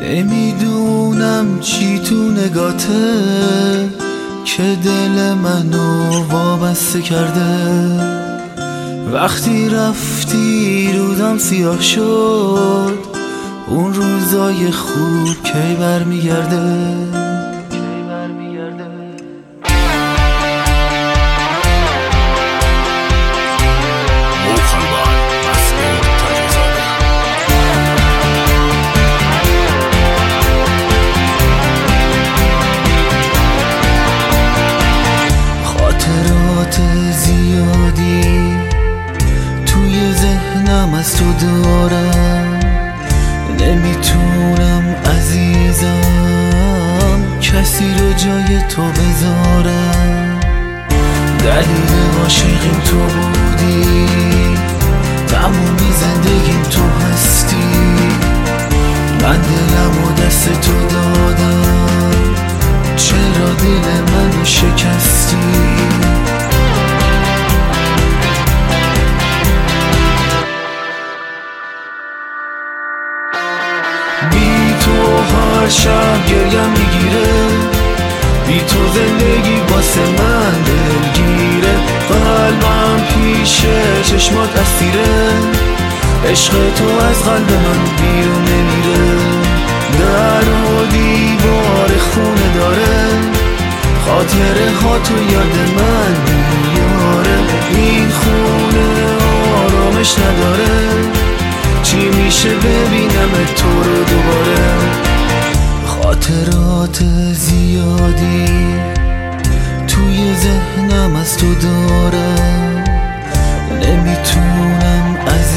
نمیدونم چی تو نگاته که دل منو وابسته کرده. وقتی رفتی روزم سیاه شد، اون روزای خوب کی برمیگرده؟ خاطرات زیادی توی ذهنم از تو دارم، نمیتونم عزیزم کسی رو جای تو بذارم. دلیل عاشقیم تو بودی، تمومی زندگیم تو هستی. من دلم و دست تو دادم، چرا دل منو شکستی؟ بی تو هر شب گریم میگیره، بی تو زندگی واسه من دلگیره. قلبم پیش چشمات اسیره، عشق تو از قلب من بیرون نمیره. در و دیوار خونه داره، خاطره ها تو یاد من میاره. این خونه آرامش نداره، چی میشه ببینم تو رو دوباره؟ خاطرات زیادی توی ذهنم از تو دارم، نمیتونم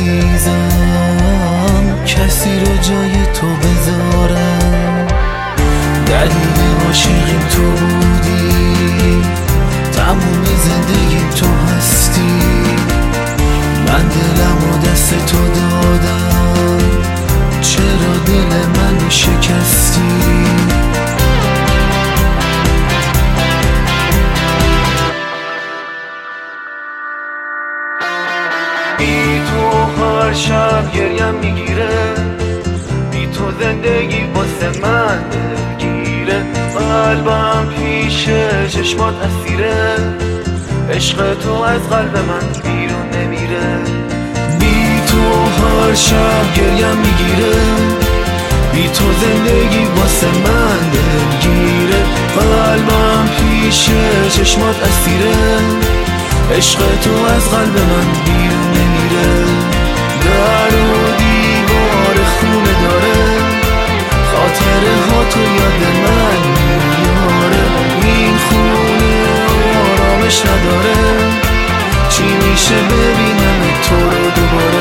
عزیزم کسی رو جای تو بذارم. دلیل عاشقیم تو بودی، تموم زندگیم تو هستی. من دلم و دست تو دادم، چرا دل منو شکستی؟ بی تو هر شب گریم میگیره، بی تو زندگی واسه من دلگیره. قلبم پیش چشمات اسیره، عشق تو از قلب من بیرون نمیره. بی تو هر شب گریم میگیره، بی تو زندگی واسه من دلگیره. قلبم پیش چشمات اسیره، عشق تو از قلب من بیرون نمیره. در و دیوار خونه داره، خاطره ها تو یاد من میاره. این خونه آرامش نداره، چی میشه ببینم تو رو دوباره؟